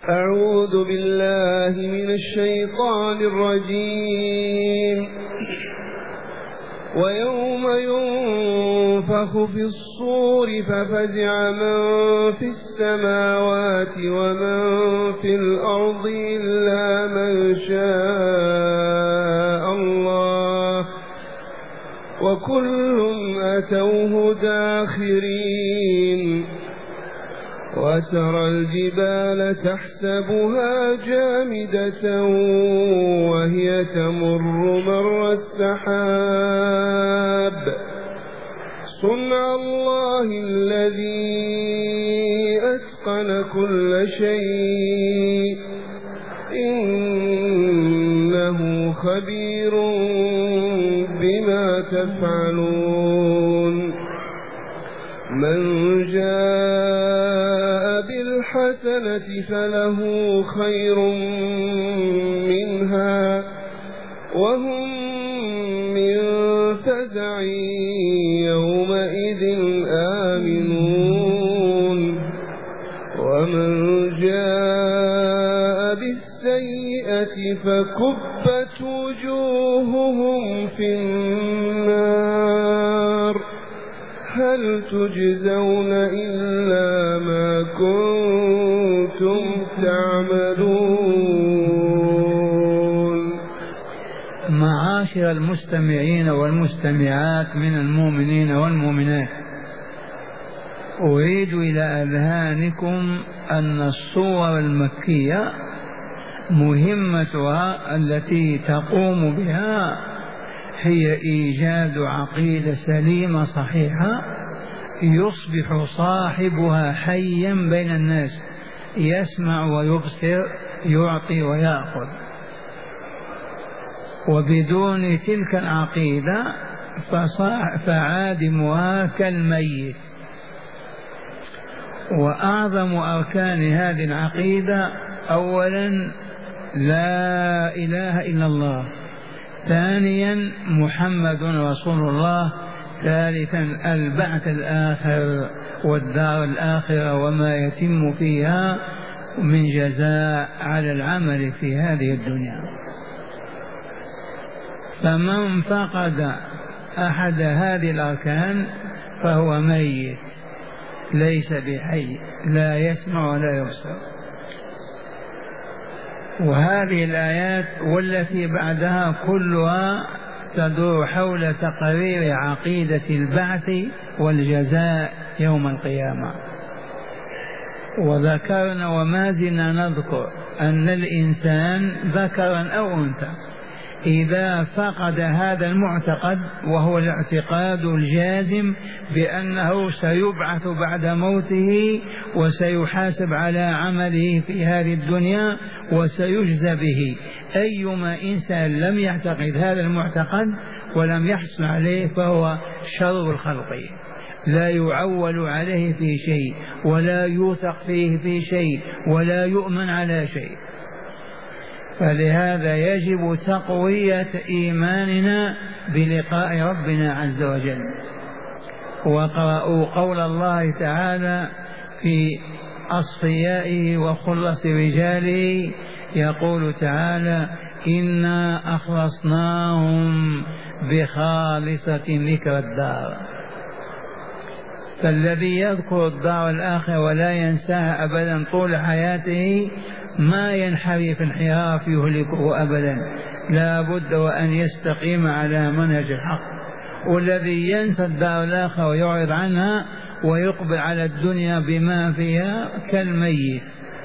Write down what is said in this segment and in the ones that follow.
أعوذ بالله من الشيطان الرجيم. ويوم ينفخ في الصور ففزع من في السماوات ومن في الأرض إلا من شاء الله وكل أتوه داخرين. وترى الجبال تحسبها جامدة وهي تمر مر السحاب صنع الله الذي أتقن كل شيء إنه خبير بما تفعلون. من جاء بالحسنة فله خير منها وهم من فزع يومئذ آمنون. ومن جاء بالسيئة فكبت وجوههم في النار هل تجزون إلا ما كنتم تعملون. معاشر المستمعين والمستمعات من المؤمنين والمؤمنات، أريد إلى أذهانكم أن الصور المكية مهمتها التي تقوم بها هي إيجاد عقيدة سليمة صحيحة يصبح صاحبها حيا بين الناس، يسمع ويبصر، يعطي ويأخذ. وبدون تلك العقيدة فعادمها كالميت. وأعظم أركان هذه العقيدة أولا لا إله إلا الله، ثانيا محمد رسول الله، ثالثا البعث الآخر والدار الآخرة وما يتم فيها من جزاء على العمل في هذه الدنيا. فمن فقد أحد هذه الأركان فهو ميت ليس بحي، لا يسمع ولا يبصر. وهذه الآيات والتي بعدها كلها تدور حول تقرير عقيدة البعث والجزاء يوم القيامة. وذكرنا وما زلنا نذكر أن الإنسان ذكرا أو أنثى إذا فقد هذا المعتقد، وهو الاعتقاد الجازم بأنه سيبعث بعد موته وسيحاسب على عمله في هذه الدنيا وسيجزى به، أيما إنسان لم يعتقد هذا المعتقد ولم يحصل عليه فهو شر الخلق، لا يعول عليه في شيء ولا يوثق فيه في شيء ولا يؤمن على شيء. فلهذا يجب تقوية إيماننا بلقاء ربنا عز وجل. وقرأوا قول الله تعالى في أصفيائه وخلص رجاله، يقول تعالى: إنا أخلصناهم بخالصة ذكر الدار. فالذي يذكر الدار الآخرة ولا ينساها أبدا طول حياته ما ينحرف انحراف يهلكه أبدا، لا بد وأن يستقيم على منهج الحق. والذي ينسى الدار الآخرة ويعرض عنها ويقبل على الدنيا بما فيها كالميت.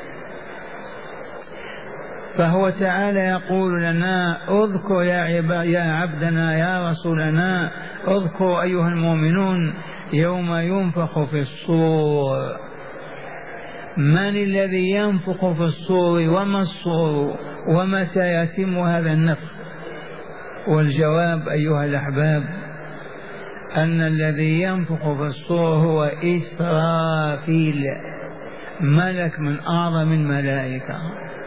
فهو تعالى يقول لنا: اذكر يا عبدنا يا رسولنا، اذكر أيها المؤمنون يوم ينفخ في الصور. من الذي ينفخ في الصور وما الصور ومتى يتم هذا النفخ؟ والجواب أيها الأحباب أن الذي ينفخ في الصور هو إسرافيل، ملك من أعظم الملائكة.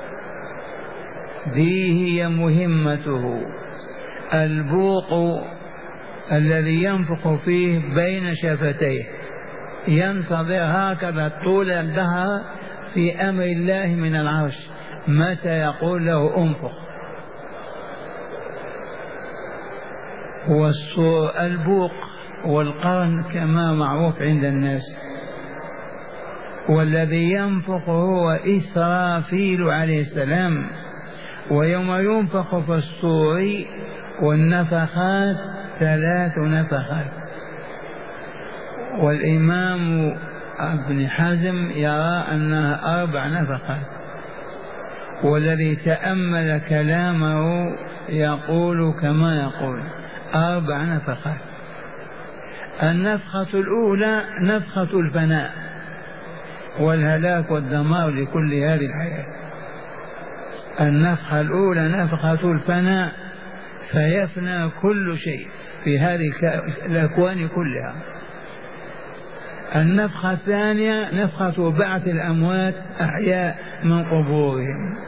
ذي هي مهمته، البوق الذي ينفخ فيه بين شفتيه، ينتظر هكذا طول الدهر في أمر الله من العرش، متى يقول له انفخ. والصور البوق والقرن كما معروف عند الناس، والذي ينفخ هو إسرافيل عليه السلام. ويوم ينفخ في الصور والنفخات 3 نفخات. والإمام ابن حزم يرى أنها 4 نفخات، والذي تأمل كلامه يقول كما يقول 4 نفخات. النفخة الأولى نفخة الفناء والهلاك والدمار لكل هذه الحياة. النفخة الأولى نفخة الفناء، فيفنى كل شيء في هذه الأكوان كلها. النفخة الثانية نفخة بعث الأموات أحياء من قبورهم،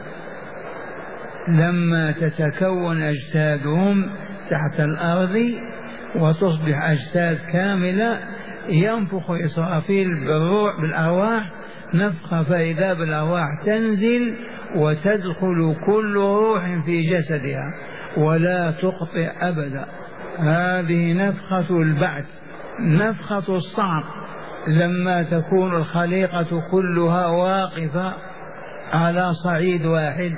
لما تتكون أجسادهم تحت الأرض وتصبح أجساد كاملة، ينفخ إسرافيل بالروح بالأرواح نفخة، فإذا بالأرواح تنزل وتدخل كل روح في جسدها ولا تقطع أبدا. هذه نفخة البعث. نفخة الصعق لما تكون الخليقة كلها واقفة على صعيد واحد،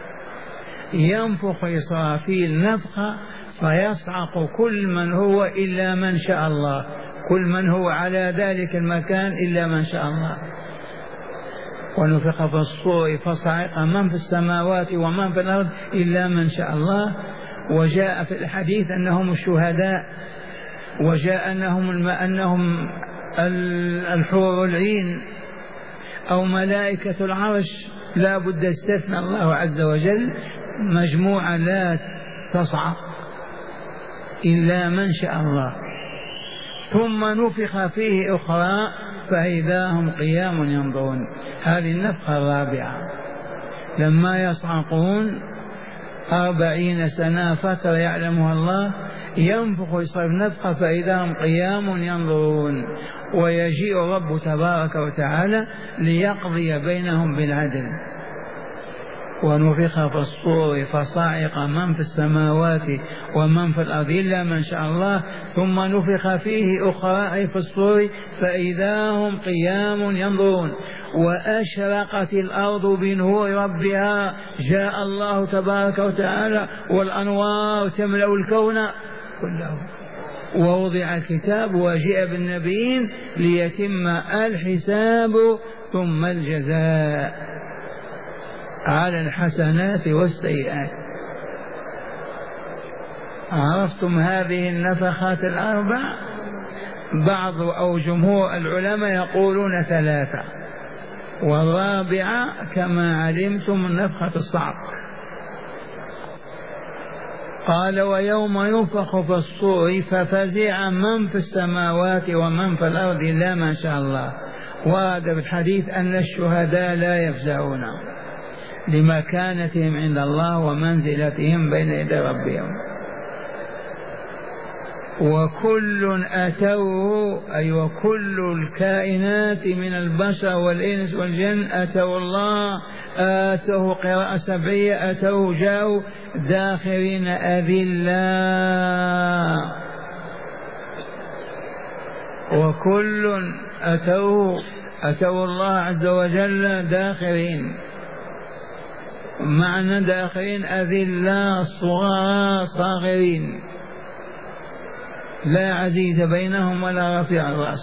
ينفخ إسرافيل نفخة فيصعق كل من هو إلا من شاء الله، كل من هو على ذلك المكان إلا من شاء الله. ونفخ في الصور فصعق من في السماوات ومن في الأرض إلا من شاء الله. وجاء في الحديث أنهم الشهداء، وجاء أنهم الحور العين أو ملائكة العرش، لا بد استثنى الله عز وجل مجموعة لا تصعق إلا من شاء الله. ثم نفخ فيه أخرى فإذا هم قيام ينظرون. هذه النفخة الرابعة لما يصعقون 40 سنة فترة يعلمها الله، ينفخ يصير نفخة فإذا هم قيام ينظرون، ويجيء رب تبارك وتعالى ليقضي بينهم بالعدل. ونفخ في الصور فصعق من في السماوات ومن في الأرض إلا من شاء الله. ثم نفخ فيه أخرى في الصور فإذا هم قيام ينظرون، وأشرقت الأرض بنور ربها. جاء الله تبارك وتعالى والأنوار تملأ الكون كله، ووضع الكتاب وجاء بالنبيين ليتم الحساب ثم الجزاء على الحسنات والسيئات. عرفتم هذه النفخات الأربع؟ بعض أو جمهور العلماء يقولون 3، والرابعة كما علمتم نفخة الصعق. قال ويوم ينفخ في الصور ففزع من في السماوات ومن في الأرض إلا ما شاء الله. وهذا بالحديث أن الشهداء لا يفزعون لمكانتهم عند الله ومنزلتهم بين يدي ربهم. وكل أتوه، أي وكل الكائنات من البشر والإنس والجن أتوا الله، آتوه قراءة سبعية، أتوه جاءوا داخرين أذلا. وكل أتوا الله عز وجل داخرين. معنى داخرين أذلا صغار صاغرين، لا عزيز بينهم ولا رفيع الرأس.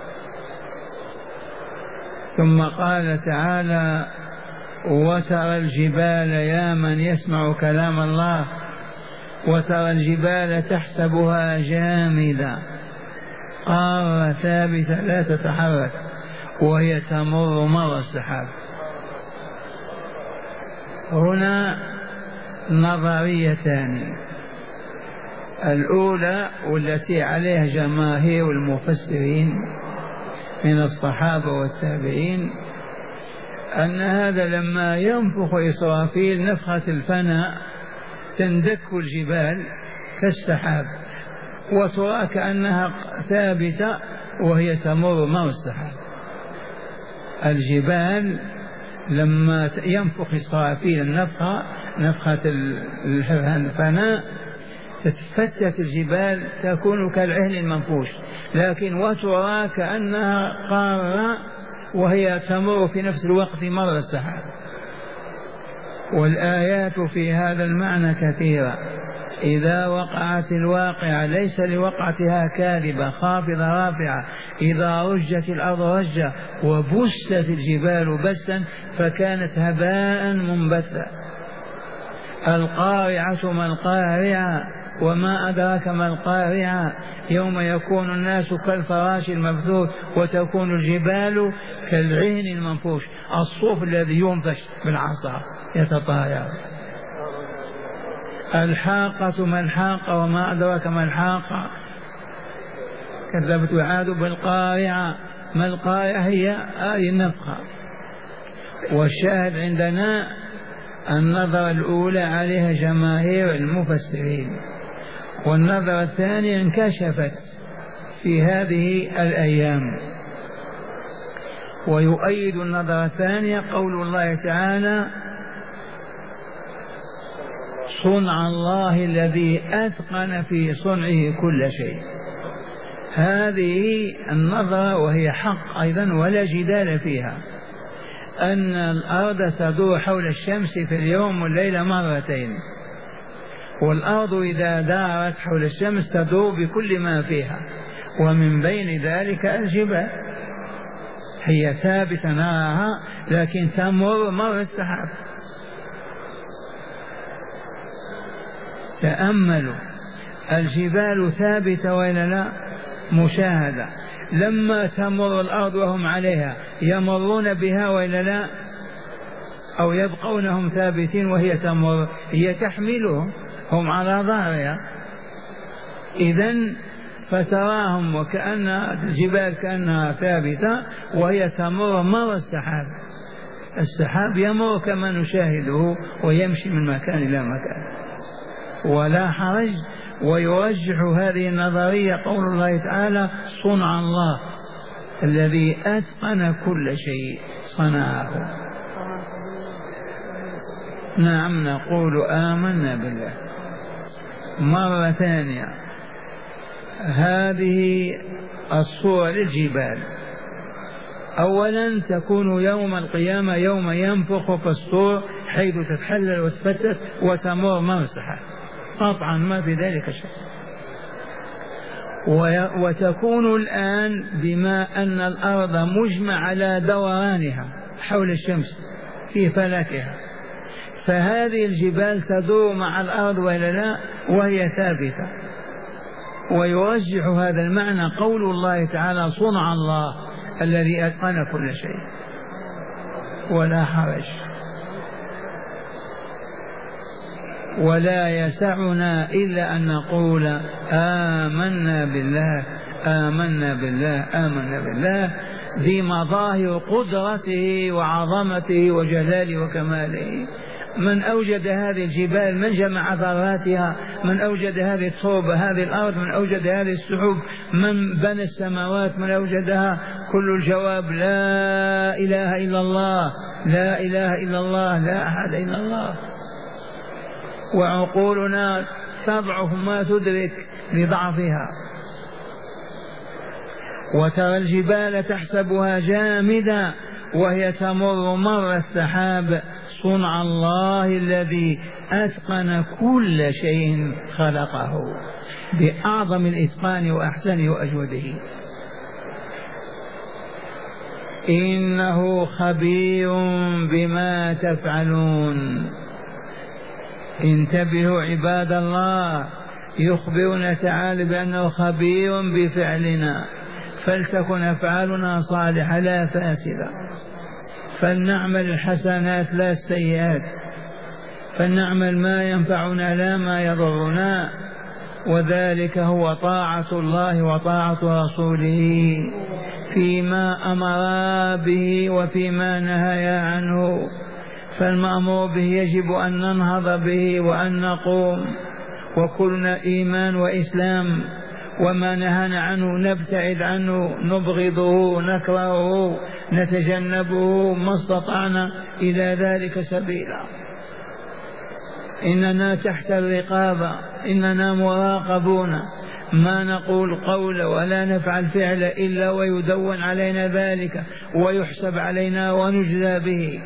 ثم قال تعالى وترى الجبال، يا من يسمع كلام الله، وترى الجبال تحسبها جامدة قارة ثابتة لا تتحرك وهي تمر مر السحاب. هنا نظريتان، الأولى والتي عليها جماهير المفسرين من الصحابة والتابعين، أن هذا لما ينفخ إسرافيل نفخة الفناء تندك الجبال كالسحاب وترى كأنها ثابتة وهي تمر مر السحاب. الجبال لما ينفخ إسرافيل النفخة، نفخة الفناء، تتفتت الجبال تكون كالعهن المنفوش، لكن وترى كأنها قارة وهي تمر في نفس الوقت مر السحاب. والآيات في هذا المعنى كثيرة. إذا وقعت الواقعة ليس لوقعتها كاذبة خافضة رافعة، إذا رجت الأرض رجة وبست الجبال بسا فكانت هباء منبثا. القارعة ما القارعة وما أدراك ما القارعة، يوم يكون الناس كالفراش المبثوث وتكون الجبال كالعهن المنفوش، الصوف الذي ينفش بالعصا يتطاير. الحاقة ما الحاقة وما أدراك ما الحاقة، كذبت وعاد بالقارعة، ما القارعة؟ هي النفخة. والشاهد عندنا النظرة الأولى عليها جماهير المفسرين، والنظرة الثانية انكشفت في هذه الأيام. ويؤيد النظرة الثانية قول الله تعالى: صنع الله الذي أتقن في صنعه كل شيء. هذه النظرة وهي حق أيضا ولا جدال فيها، أن الأرض تدور حول الشمس في اليوم والليلة مرتين، والأرض إذا دارت حول الشمس تدور بكل ما فيها، ومن بين ذلك الجبال هي ثابتة نراها لكن تمر مر السحاب. تأملوا، الجبال ثابتة وإلا لا؟ مشاهدة. لما تمر الأرض وهم عليها يمرون بها وإلا لا؟ أو يبقونهم ثابتين وهي تمر؟ هي تحملهم، هم على ظهرها. إذن فتراهم وكأن الجبال كأنها ثابتة وهي تمر مر السحاب. السحاب يمر كما نشاهده ويمشي من مكان إلى مكان ولا حرج. ويرجح هذه النظرية قول الله تعالى: صنع الله الذي أتقن كل شيء صنعه. نعم، نقول آمنا بالله. مرة ثانية، هذه الصورة للجبال. أولا تكون يوم القيامة يوم ينفخ في الصور حيث تتحلل وتفتت وتمر مر السحاب، قطعا ما في ذلك شيء. وتكون الآن بما أن الأرض مجمع على دورانها حول الشمس في فلكها، فهذه الجبال تدور مع الأرض ولا لا وهي ثابتة. ويرجح هذا المعنى قول الله تعالى: صنع الله الذي أتقن كل شيء. ولا حرج. ولا يسعنا إلا أن نقول آمنا بالله آمنا بالله آمنا بالله بمظاهر قدرته وعظمته وجلاله وكماله. من أوجد هذه الجبال؟ من جمع ذراتها؟ من أوجد هذه التربة هذه الأرض؟ من أوجد هذه السحب؟ من بنى السماوات؟ من أوجدها؟ كل الجواب لا إله إلا الله، لا إله إلا الله، لا أحد إلا الله. وعقولنا تضعف ما تدرك لضعفها. وترى الجبال تحسبها جامدة وهي تمر مر السحاب، صنع الله الذي أتقن كل شيء خلقه بأعظم الإتقان وأحسنه وأجوده. إنه خبير بما تفعلون. انتبهوا عباد الله، يخبرنا تعالى بأنه خبير بفعلنا، فلتكن أفعالنا صالحة لا فاسدة، فلنعمل الحسنات لا السيئات، فلنعمل ما ينفعنا لا ما يضرنا، وذلك هو طاعة الله وطاعة رسوله فيما أمر به وفيما نهى عنه. فالمأمور به يجب أن ننهض به وأن نقوم، وكلنا إيمان وإسلام، وما نهانا عنه نبتعد عنه، نبغضه، نكرهه، نتجنبه ما استطعنا إلى ذلك سبيلا. إننا تحت الرقابة، إننا مراقبون، ما نقول قول ولا نفعل فعل إلا ويدون علينا ذلك ويحسب علينا ونجزى به.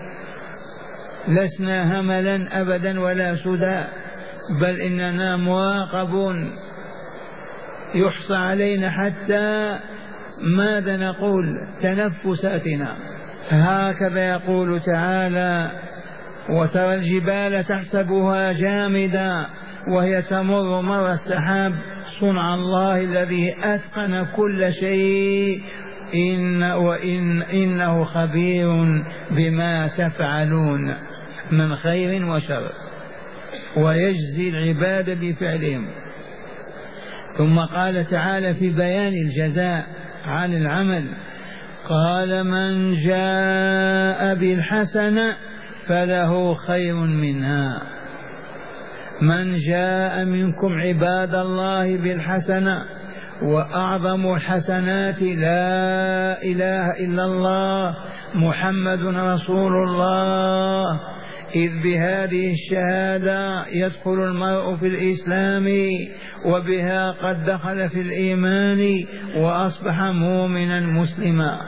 لسنا هملا أبدا ولا سدى، بل إننا مراقبون يحصى علينا حتى ماذا نقول تنفساتنا. هكذا يقول تعالى: وترى الجبال تحسبها جامدا وهي تمر مر السحاب صنع الله الذي أتقن كل شيء إنه خبير بما تفعلون من خير وشر، ويجزي العباد بفعلهم. ثم قال تعالى في بيان الجزاء عن العمل: قال: من جاء بالحسنة فله خير منها. من جاء منكم عباد الله بالحسنة، وأعظم الحسنات لا إله إلا الله محمد رسول الله، إذ بهذه الشهادة يدخل المرء في الإسلام، وبها قد دخل في الإيمان وأصبح مؤمنا مسلما.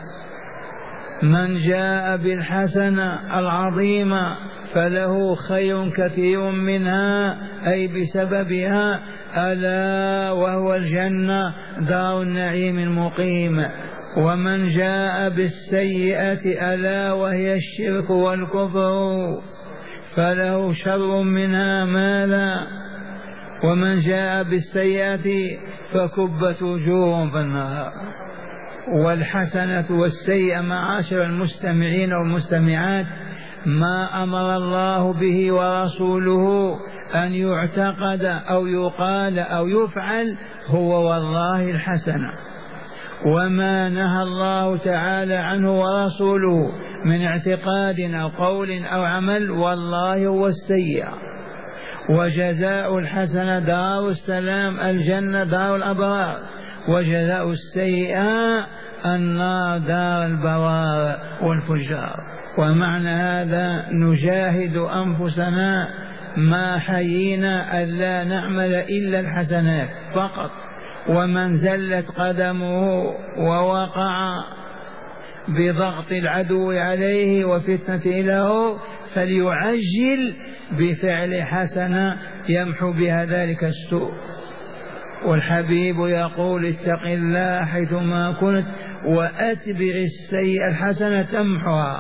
من جاء بالحسنة العظيمة فله خير كثير منها، أي بسببها، ألا وهو الجنة دار النعيم المقيم. ومن جاء بالسيئة ألا وهي الشرك والكفر فله شر منها ما لا. ومن جاء بالسيئة فكبت وجوههم في النار. والحسنة والسيئة معاشر المستمعين والمستمعات ما أمر الله به ورسوله أن يعتقد أو يقال أو يفعل هو والله الحسنة، وما نهى الله تعالى عنه ورسوله من اعتقاد أو قول أو عمل والله هو السيئة. وجزاء الحسنة دار السلام الجنة دار الأبرار، وجزاء السيئة النار دار البوار والفجار. ومعنى هذا نجاهد أنفسنا ما حيينا ألا نعمل إلا الحسنات فقط. ومن زلت قدمه ووقع بضغط العدو عليه وفتنة له فليعجل بفعل حسنة يمحو بها ذلك السوء. والحبيب يقول: اتق الله حيثما كنت وأتبع السيئة الحسنة تمحها.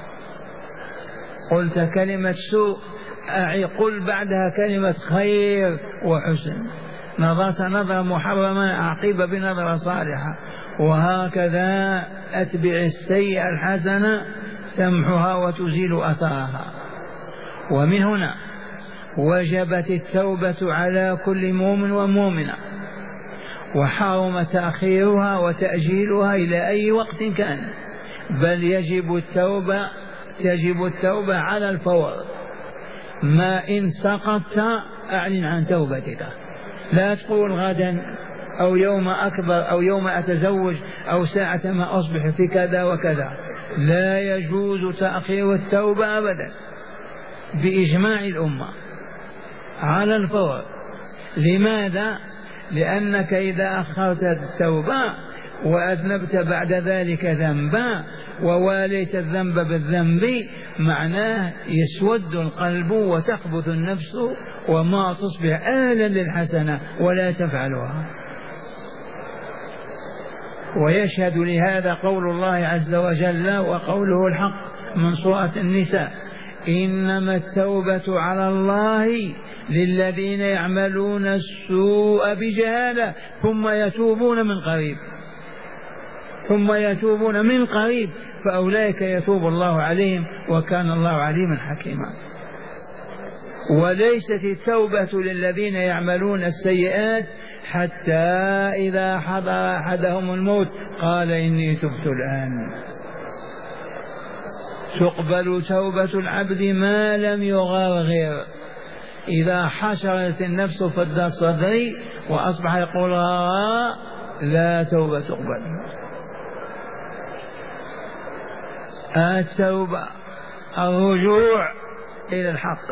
قلت كلمة سوء قل بعدها كلمة خير وحسن. نظرت نظرة محرمة أعقب بنظرة صالحة. وهكذا أتبع السيئة الحسنة تمحها وتزيل أثرها. ومن هنا وجبت التوبة على كل مؤمن ومؤمنة، وحرم تأخيرها وتأجيلها إلى أي وقت كان، بل تجب التوبة على الفور. ما إن سقطت أعلن عن توبتك، لا تقول غدا أو يوم أكبر أو يوم أتزوج أو ساعة ما أصبح في كذا وكذا. لا يجوز تأخير التوبة أبدا بإجماع الأمة على الفور. لماذا؟ لأنك إذا أخرت التوبة وأذنبت بعد ذلك ذنبا وواليت الذنب بالذنب معناه يسود القلب وتخبث النفس وما تصبح أهلا للحسنة ولا تفعلها. ويشهد لهذا قول الله عز وجل وقوله الحق من سورة النساء: إنما التوبة على الله للذين يعملون السوء بجهالة ثم يتوبون من قريب فأولئك يتوب الله عليهم وكان الله عليما حكيما. وليست التوبة للذين يعملون السيئات حتى إذا حضر أحدهم الموت قال إني تبت الآن. تقبل توبة العبد ما لم يغرغر، إذا حشرت النفس في الصدر وأصبح يقول لا توبة تقبل. التوبة الرجوع إلى الحق.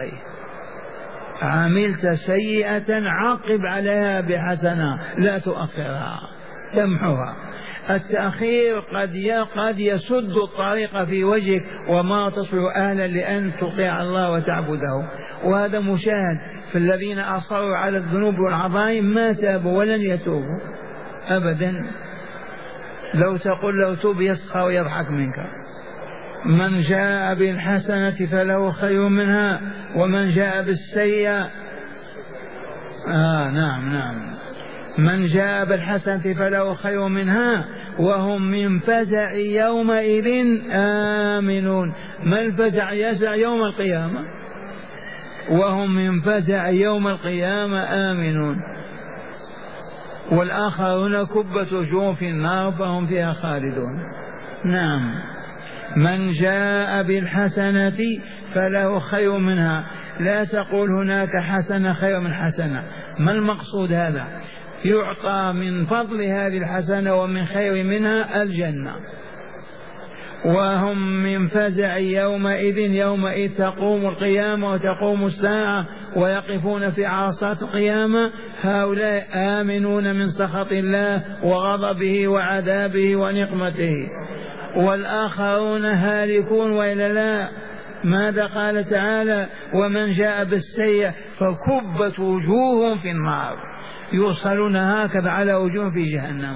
عملت سيئة عاقب عليها بحسنة لا تؤخرها تمحوها. التأخير قد يسد الطريق في وجهك وما تصبح أهلا لأن تطيع الله وتعبده. وهذا مشاهد في الذين أصروا على الذنوب والعظائم ما تابوا ولن يتوبوا أبدا. لو تقول لو توب يسخر ويضحك منك. من جاء بالحسنة فله خير منها ومن جاء بالسيئة نعم من جاء بالحسنة فله خير منها وهم من فزع يومئذ آمنون. ما الفزع؟ يزع يوم القيامة. وهم من فزع يوم القيامة آمنون. والآخرون كبت وجوههم في النار فهم فيها خالدون. نعم. من جاء بالحسنة فله خير منها. لا تقول هناك حسنة خير من حسنة. ما المقصود هذا؟ يعطى من فضل هذه الحسنة ومن خير منها الجنة. وهم من فزع يومئذ تقوم القيامة وتقوم الساعة ويقفون في عرصات القيامة. هؤلاء آمنون من سخط الله وغضبه وعذابه ونقمته. والآخرون هالكون وإلا لا. ماذا قال تعالى؟ ومن جاء بالسيئة فكبت وجوههم في النار. يوصلون هكذا على وجوه في جهنم.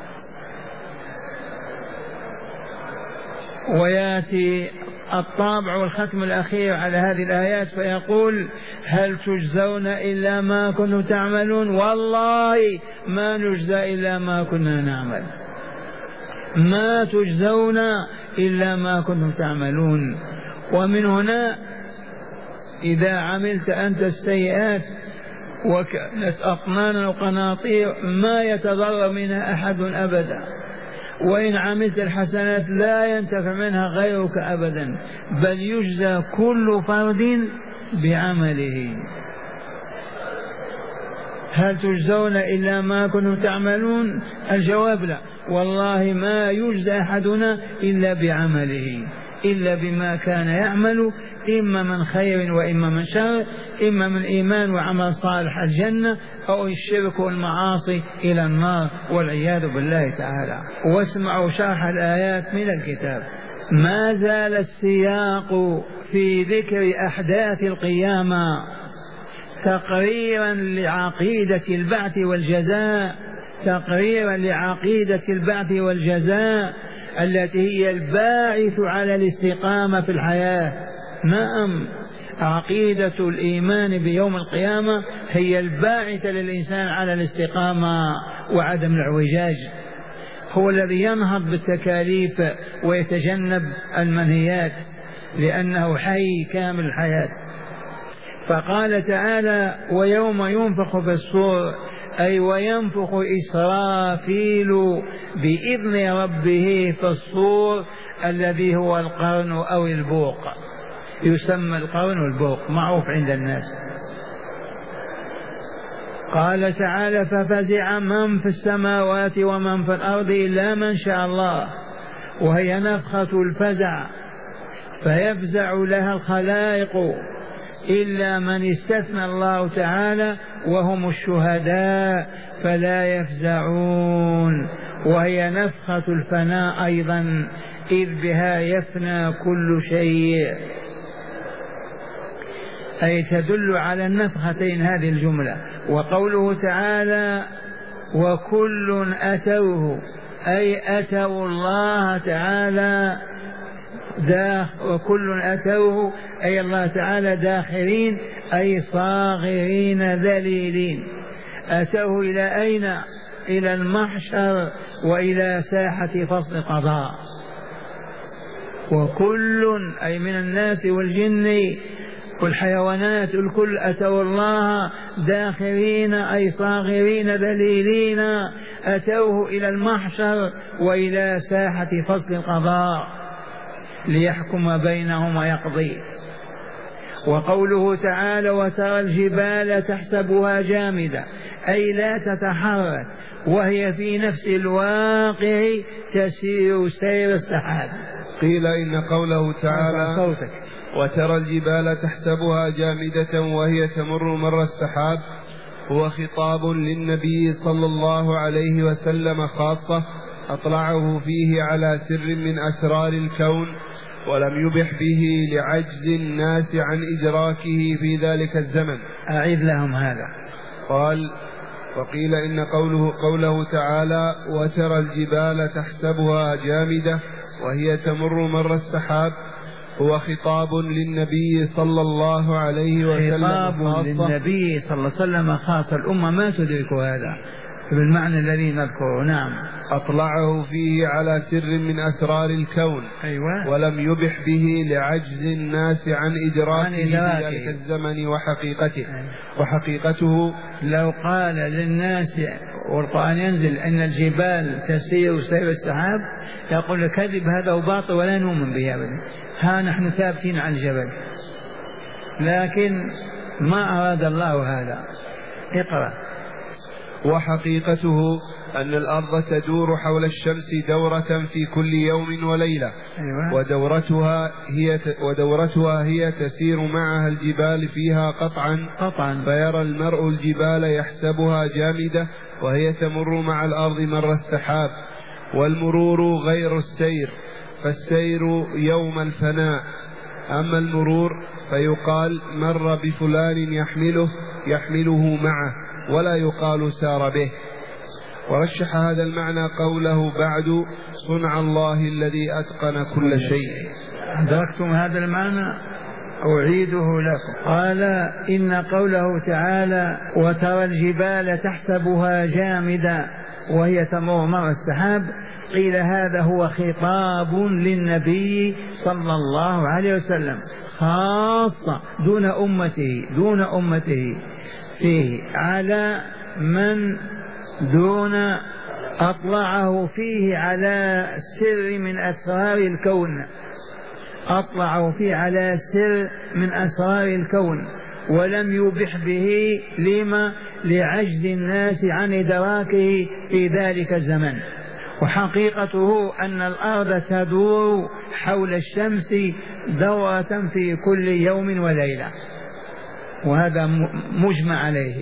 ويأتي الطابع والختم الأخير على هذه الآيات فيقول هل تجزون إلا ما كنتم تعملون. والله ما نجزى إلا ما كنا نعمل. ما تجزون إلا ما كنتم تعملون. ومن هنا إذا عملت أنت السيئات وكانت أطنانا وقناطير ما يتضرر منها أحد أبدا. وإن عملت الحسنات لا ينتفع منها غيرك أبدا بل يجزى كل فرد بعمله. هل تجزون إلا ما كنتم تعملون؟ الجواب لا. والله ما يجزى أحدنا إلا بعمله، إلا بما كان يعمل، إما من خير وإما من شر، إما من إيمان وعمل صالح الجنة أو الشرك والمعاصي إلى النار والعياذ بالله تعالى. واسمعوا شرح الآيات من الكتاب. ما زال السياق في ذكر أحداث القيامة تقريرا لعقيدة البعث والجزاء، تقريرا لعقيدة البعث والجزاء التي هي الباعث على الاستقامة في الحياة. نعم، عقيدة الإيمان بيوم القيامة هي الباعثة للإنسان على الاستقامة وعدم الاعوجاج. هو الذي ينهض بالتكاليف ويتجنب المنهيات لأنه حي كامل الحياة. فقال تعالى ويوم ينفخ في الصور، أي وينفخ إسرافيل بإذن ربه في الصور الذي هو القرن أو البوق، يسمى القرن والبوق معروف عند الناس. قال تعالى ففزع من في السماوات ومن في الأرض إلا من شاء الله، وهي نفخة الفزع فيفزع لها الخلائق إلا من استثنى الله تعالى وهم الشهداء فلا يفزعون، وهي نفخة الفناء أيضا إذ بها يفنى كل شيء، أي تدل على النفختين هذه الجملة. وقوله تعالى وكل أتوه، أي أتوا الله تعالى وكل أتوه أي الله تعالى داخرين، أي صاغرين ذليلين. أتوه إلى أين؟ إلى المحشر وإلى ساحة فصل قضاء. وكل أي من الناس والجن والحيوانات الكل أتوا الله داخرين أي صاغرين ذليلين، أتوه إلى المحشر وإلى ساحة فصل القضاء ليحكم بينهم ويقضي. وقوله تعالى وترى الجبال تحسبها جامدة أي لا تتحرك وهي في نفس الواقع تسير سير السحاب. قيل إن قوله تعالى وترى الجبال تحسبها جامدة وهي تمر مر السحاب هو خطاب للنبي صلى الله عليه وسلم خاصة أطلعه فيه على سر من أسرار الكون ولم يبح به لعجز الناس عن إدراكه في ذلك الزمن. أعيد لهم هذا. قال وقيل إن قوله تعالى وترى الجبال تحسبها جامدة وهي تمر مر السحاب هو خطاب للنبي صلى الله عليه وسلم خطاب للنبي صلى الله عليه وسلم خاصة. الأمة ما تدرك هذا بالمعنى الذي نذكره. نعم. أطلعه فيه على سر من أسرار الكون. أيوة. ولم يبح به لعجز الناس عن إدراكه في ذلك الزمن وحقيقته لو قال للناس والقرآن ينزل أن الجبال تسير سير السحاب يقول كذب هذا وباطل ولا نؤمن به أبدا. ها نحن ثابتين على الجبل، لكن ما أراد الله هذا. اقرأ. وحقيقته أن الأرض تدور حول الشمس دورة في كل يوم وليلة. أيوة. ودورتها هي تسير معها الجبال فيها قطعا فيرى المرء الجبال يحسبها جامدة وهي تمر مع الأرض مر السحاب. والمرور غير السير، فالسير يوم الفناء، أما المرور فيقال مر بفلان يحمله معه ولا يقال سار به. ورشح هذا المعنى قوله بعد صنع الله الذي أتقن كل شيء. أدركتم هذا المعنى؟ أعيده لكم. قال إن قوله تعالى وترى الجبال تحسبها جامدة وهي تمر مر السحاب قيل هذا هو خطاب للنبي صلى الله عليه وسلم خاصة دون أمته فيه على من دون أطلعه فيه على سر من أسرار الكون. أطلعه فيه على سر من أسرار الكون ولم يبح به لعجز الناس عن إدراكه في ذلك الزمن. وحقيقته أن الأرض تدور حول الشمس دورة في كل يوم وليلة، وهذا مجمع عليه.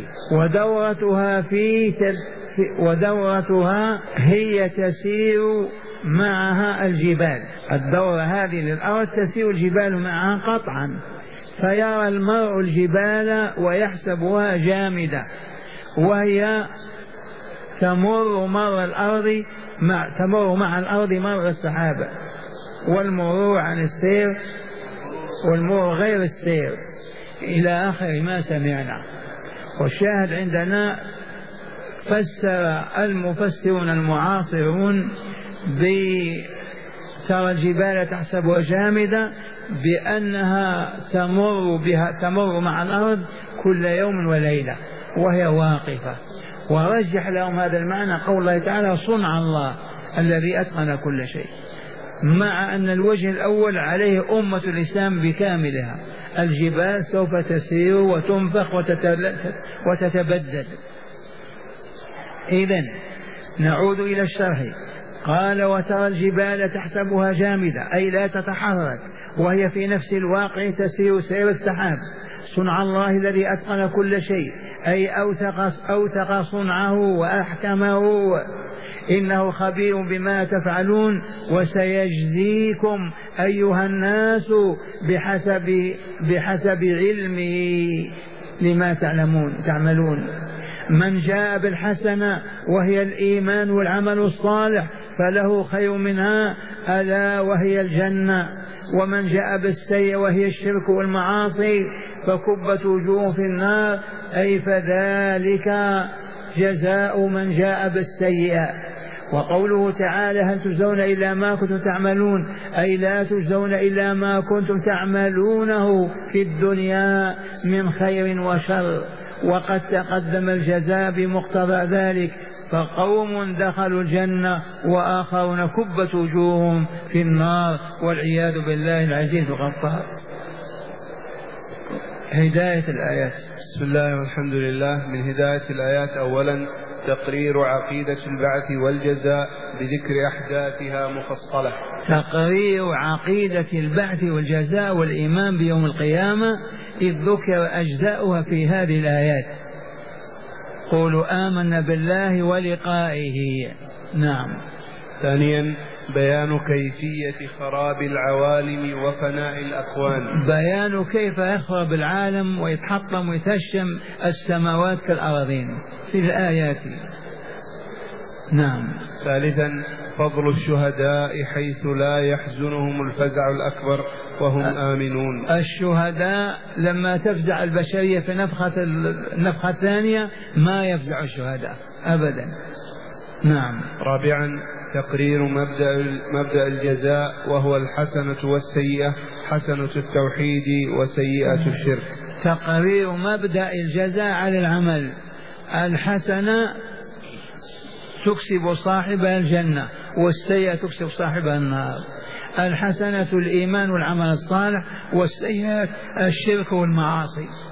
ودورتها هي تسير معها الجبال. الدورة هذه للأرض تسير الجبال معها قطعا، فيرى المرء الجبال ويحسبها جامدة وهي تمر مع الأرض مر السحابة. والمرور عن السير والمرور غير السير إلى آخر ما سمعنا. والشاهد عندنا فسر المفسرون المعاصرون بترى الجبال تحسبها جامدة بأنها تمر مع الأرض كل يوم وليلة وهي واقفة. ورجح لهم هذا المعنى قول الله تعالى صنع الله الذي أتقن كل شيء، مع أن الوجه الأول عليه أمة الإسلام بكاملها. الجبال سوف تسير وتنفخ وتتبدد. إذن نعود إلى الشرح. قال وترى الجبال تحسبها جامدة أي لا تتحرك وهي في نفس الواقع تسير سير السحاب. صنع الله الذي أتقن كل شيء أي أوثق صنعه وأحكمه، إنه خبير بما تفعلون وسيجزيكم أيها الناس بحسب علمه لما تعملون. من جاء بالحسنة وهي الإيمان والعمل الصالح فله خير منها ألا وهي الجنة، ومن جاء بالسيئة وهي الشرك والمعاصي فكبت وجوه في النار أي فذلك جزاء من جاء بالسيئة. وقوله تعالى هل تجزون إلا ما كنتم تعملون أي لا تجزون إلا ما كنتم تعملونه في الدنيا من خير وشر. وقد تقدم الجزاء بمقتضى ذلك، فقوم دخلوا الجنة وآخرون كبت وجوههم في النار والعياذ بالله العزيز الغفار. هداية الآيات. بسم الله والحمد لله. من هداية الآيات أولا تقرير عقيدة البعث والجزاء بذكر أحداثها مفصلة. تقرير عقيدة البعث والجزاء والإيمان بيوم القيامة إذ ذكر أجزاؤها في هذه الآيات. قولوا آمنا بالله ولقائه. نعم. ثانيا بيان كيفية خراب العوالم وفناء الأكوان. بيان كيف يخرب العالم ويتحطم ويتهشم السماوات كالأراضين في الآيات. نعم. ثالثا فضل الشهداء حيث لا يحزنهم الفزع الأكبر وهم آمنون. الشهداء لما تفزع البشرية في النفخة الثانية ما يفزع الشهداء أبدا. نعم. رابعا تقرير مبدأ الجزاء وهو الحسنة والسيئة، حسنة التوحيد وسيئة الشرك. تقرير مبدأ الجزاء على العمل. الحسنة تكسب صاحبها الجنة والسيئة تكسب صاحبها النار. الحسنة الإيمان والعمل الصالح، والسيئات الشرك والمعاصي.